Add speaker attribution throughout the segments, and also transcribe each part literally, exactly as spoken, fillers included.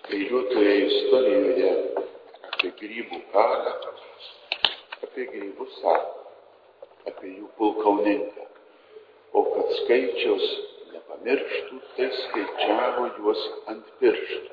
Speaker 1: eiliuotoje istorijoje apie grybų karą, apie grybų sargą, apie jų pulkauninką. O kad skaičiaus nepamirštų, tai skaičiavo juos ant pirštų.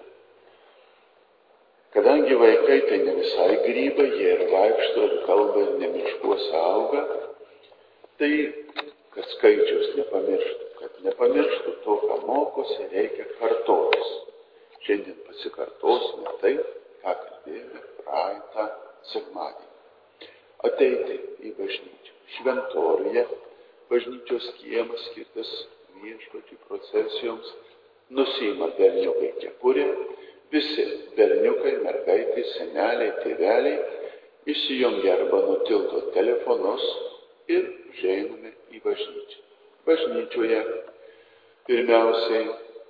Speaker 1: Kadangi vaikai tai ne visai grybai, jie ir vaikšto, ir kalba, ir ne miškuose auga, tai kad skaičiaus nepamirštų, kad nepamirštų to, ką mokosi, reikia kartotis. Šiandien pasikartosime tai, ką kalbėjome praeitą sekmadienį. Ateiti į bažnyčią. Šventoriuje bažnyčios kiemas skirtas viešpačiui procesijoms, nusiima berniukai kepurę, visi berniukai, mergaitės, seneliai, tėveliai įsijungia arba nutildo telefonus ir užeiname į bažnyčią. Bažnyčioje pirmiausiai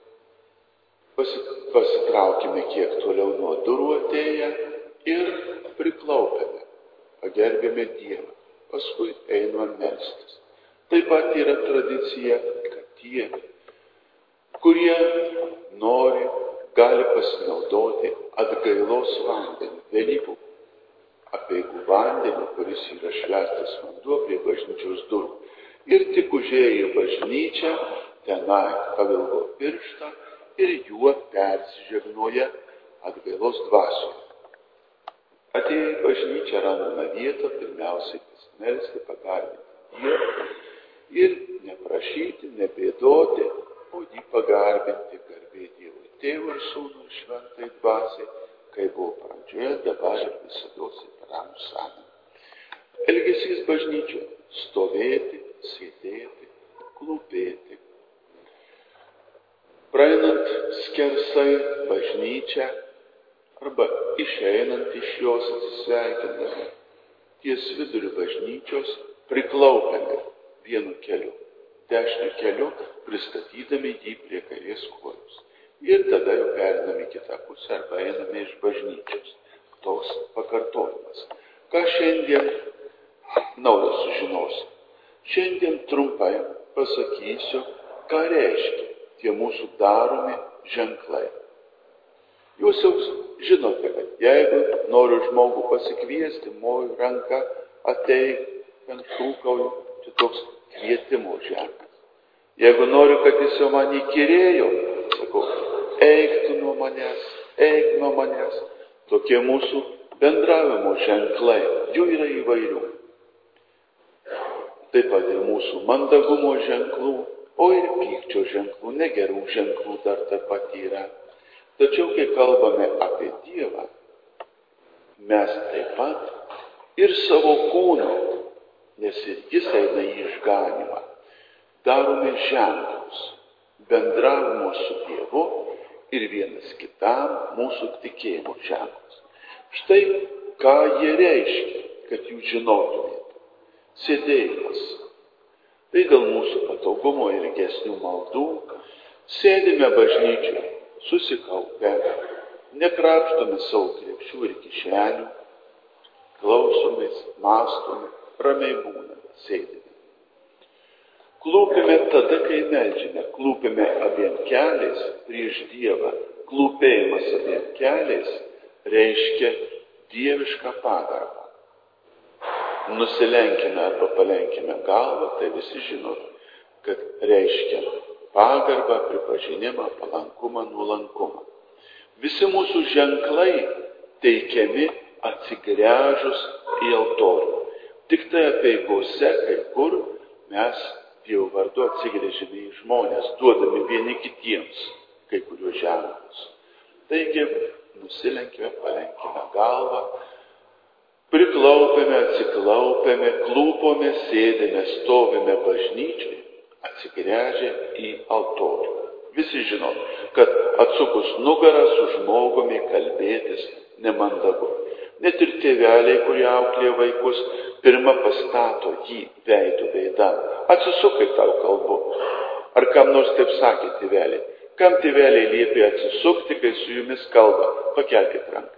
Speaker 1: pasitraukime kiek toliau nuo durų atėję ir priklaupėme, pagerbėme Dievą, paskui einame melstis. Taip pat yra tradicija, kad tie, kurie nori, gali pasinaudoti atgailos vandeniu, Velykų apeigų vandeniu, kuris yra švęstas vanduo prie bažnyčios durų. Ir tik užėję į bažnyčią, tenai pavilgo pirštą ir juo persižegnoja atgailos dvasioje. Atėję į bažnyčią randame vietą, pirmiausiai pasimelsti, pagarbinti Dievą ir neprašyti, nebėdoti, o jį pagarbinti, garbė Dievui, Tėvui ir Sūnui ir Šventai Dvasiai, kai buvo pradžioje, dabar ir visados ir per amžius. Amen. Elgesys bažnyčioje - stovėti, sėdėti, klūpėti. Praeinant skersai bažnyčią arba išeinant iš jos atsisveikindami, ties viduriu bažnyčios priklaupėme vienu keliu, dešiniu keliu, pristatydami jį prie kairės kojos. Ir tada jau periname į kitą pusę arba einame iš bažnyčios. Toks pakartojimas. Ką šiandien naujo sužinosiu? Šiandien trumpai pasakysiu, ką reiškia tie mūsų daromi ženklai. Jūs jau žinote, kad jeigu noriu žmogų pasikviesti, moju ranką, ateik, ten šūkauju, čia toks kvietimo ženklas. Jeigu noriu, kad jis jau man įkyrėjo, sakau, eik tu nuo manęs, eik nuo manęs. Tokie mūsų bendravimo ženklai, jų yra įvairių. Taip pat ir mūsų mandagumo ženklų, o ir pykčio ženklų, negerų ženklų dar taip pat yra. Tačiau, kai kalbame apie Dievą, mes taip pat ir savo kūno, nes ir jis eina į išganymą, darome ženklus, bendravimo su Dievu ir vienas kitam mūsų tikėjimo ženklus. Štai ką jie reiškia, kad jūs žinotumėte. Sėdėjimas. Tai dėl mūsų patogumo ir ilgesnių maldų sėdime bažnyčioje, susikaupę, nekrapštome savo krepšių ir kišenių, klausomės, mąstome, ramiai būname, sėdime. Klūpime tada, kai meldžiame, klūpime abiem keliais prieš Dievą. Klūpėjimas abiem keliais reiškia dievišką pagarbą. Nusilenkime arba palenkime galvą, tai visi žinot, kad reiškia pagarbą, pripažinimą, palankumą, nuolankumą. Visi mūsų ženklai teikiami atsigręžus į altorių. Tik tai apeigose, kai kur mes Dievo vardu atsigręžime į žmonės, duodami vieni kitiems kai kuriuos ženklus. Taigi, nusilenkime, palenkime galvą, priklaupėme, atsiklaupėme, klūpome, sėdėme, stovime bažnyčiai, atsigręžę į altorių. Visi žino, kad atsukus nugarą su žmogumi kalbėtis nemandagu. Net ir tėveliai, kurie auklėja vaikus, pirma pastato jį veidu veidan. Atsisukai tau kalbu. Ar kam nors taip sakė tėveliai? Kam tėveliai liepė atsisukti, kai su jumis kalba? Pakelkit ranką.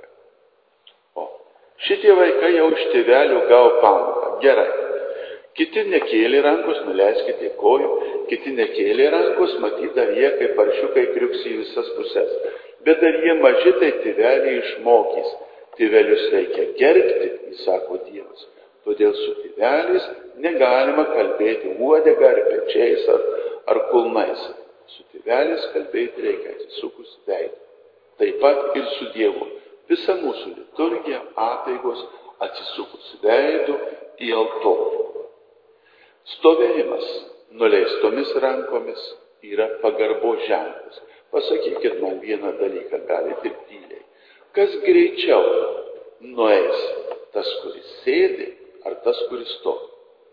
Speaker 1: Šitie vaikai jau iš tėvelių gavo pamoką. Gerai. Kiti nekėlė rankos, nuleiskite kojų. Kiti nekėlė rankos, matyt, dar jie kaip paršiukai kriuksi į visas puses. Bet dar jie maži, tai tėveliai išmokys. Tėvelius reikia gerbti, įsako Dievas. Todėl su tėveliais negalima kalbėti uodega ar pečiais ar, ar kulnais. Su tėveliais kalbėti reikia atsisukus veidą. Taip pat ir su Dievu. Visa mūsų liturgija, apeigos atsisukus veidų į altorių. Stovėjimas nuleistomis rankomis yra pagarbos ženklas. Pasakykit man vieną dalyką, galite ir tyliai. Kas greičiau nueis, tas, kuris sėdi, ar tas, kuris stovi?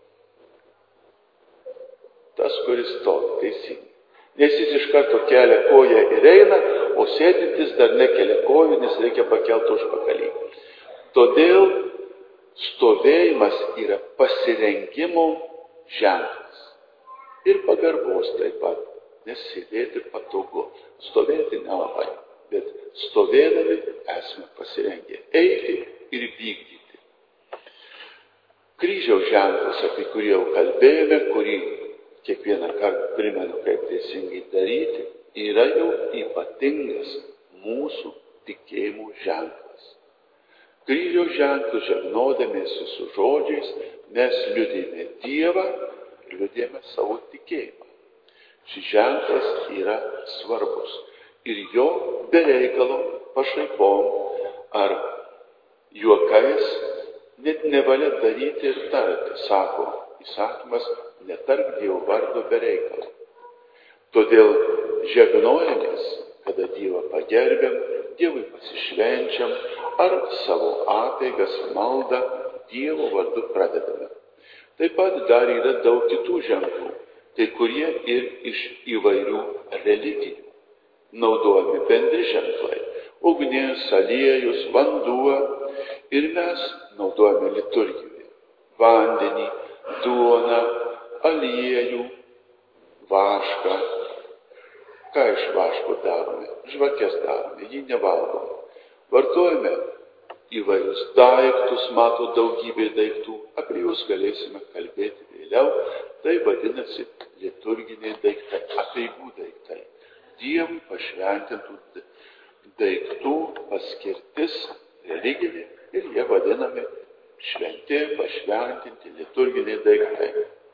Speaker 1: Tas, kuris stovi, teisingai. Nes jis iš karto kelia koją ir eina, o sėdintis dar nekelia kojų, nes reikia pakelti užpakalį. Todėl stovėjimas yra pasirengimo ženklas. Ir pagarbos taip pat, nes sėdėti patogu. Stovėti nelabai, bet stovėdami esame pasirengę eiti ir vykdyti. Kryžiaus ženklas, apie kurį jau kalbėjome, kurį kiekvieną kartą primenu, kaip teisingai daryti, yra jau ypatingas mūsų tikėjimo ženklas. Kryžiaus ženklų žegnodamiesi su žodžiais mes liudijame Dievą, liudijame savo tikėjimą. Šis ženklas yra svarbus ir jo be reikalo pašaipom ar juokais net nevalia daryti ir tarti, sako įsakymas, netark Dievo vardo be reikalo. Todėl žegnojamės, kada Dievą pagerbiam, Dievui pasišvenčiam ar savo apeigas maldą Dievo vardu pradedame. Taip pat dar yra daug kitų ženklų, kai kurie ir iš įvairių religijų. Naudojami bendri ženklai – ugnis, aliejus, vanduo ir mes naudojame liturgijoje – vandenį, duoną, aliejų, vašką. Ką iš vaško darome? Žvakes darome, jį nevalgome. Vartojame įvairius daiktus, mato daugybė daiktų, apie juos galėsime kalbėti vėliau, tai vadinasi liturginiai daiktai, apeigų daiktai. Dievui pašventintų daiktų paskirtis religinė ir jie vadinami šventi, pašventinti liturginiai daiktai.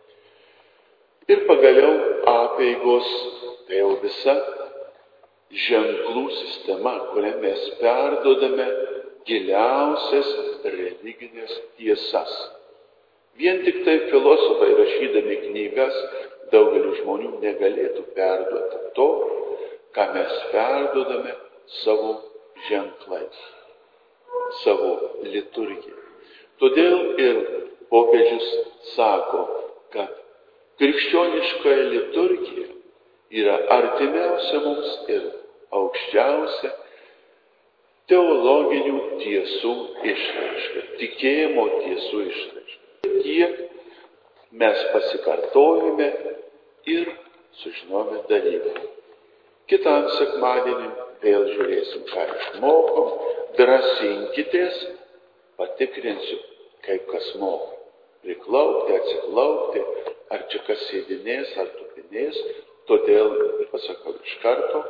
Speaker 1: Ir pagaliau apeigos, tai jau visa ženklų sistema, kurią mes perduodame giliausias religinės tiesas. Vien tik tai filosofai rašydami knygas daugelis žmonių negalėtų perduoti to, ką mes perduodame savo ženklais, savo liturgiją. Todėl ir popiežius sako, kad krikščioniškoji liturgija yra artimiausia mums ir aukščiausia teologinių tiesų išraiška, tikėjimo tiesų išraiška. Kiek mes pasikartojame ir sužinome dalykų. Kitam sekmadienį vėl žiūrėsim, ką išmokom, drąsinkitės, patikrinsiu, kaip kas moka. Priklaupti, atsiklaupti, ar čia kas sėdinės, ar tupinės, todėl pasakau iš karto,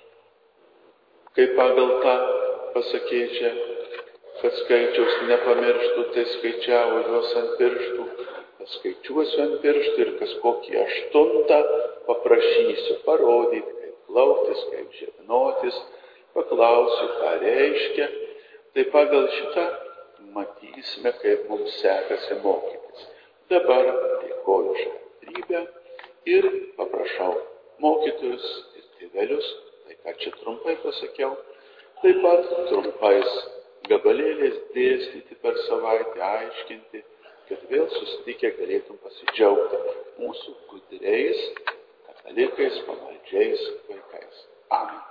Speaker 1: kaip pagal tą pasakėčią, kad skaičiaus nepamirštų, tai skaičiavo juos ant pirštų, paskaičiuosiu ant pirštų ir kas kokį aštuntą paprašysiu parodyti, kaip klauptis, kaip žegnotis, paklausiu, ką reiškia, tai pagal šitą matysime, kaip mums sekasi mokytis. Dabar dėkoju už kantrybę ir paprašau mokytojus ir tėvelius, tai ką čia trumpai pasakiau, taip pat trumpais gabalėliais dėstyti per savaitę, aiškinti, kad vėl susitikę galėtum pasidžiaugti mūsų gudriais, katalikais, pamaldžiais vaikais. Amen.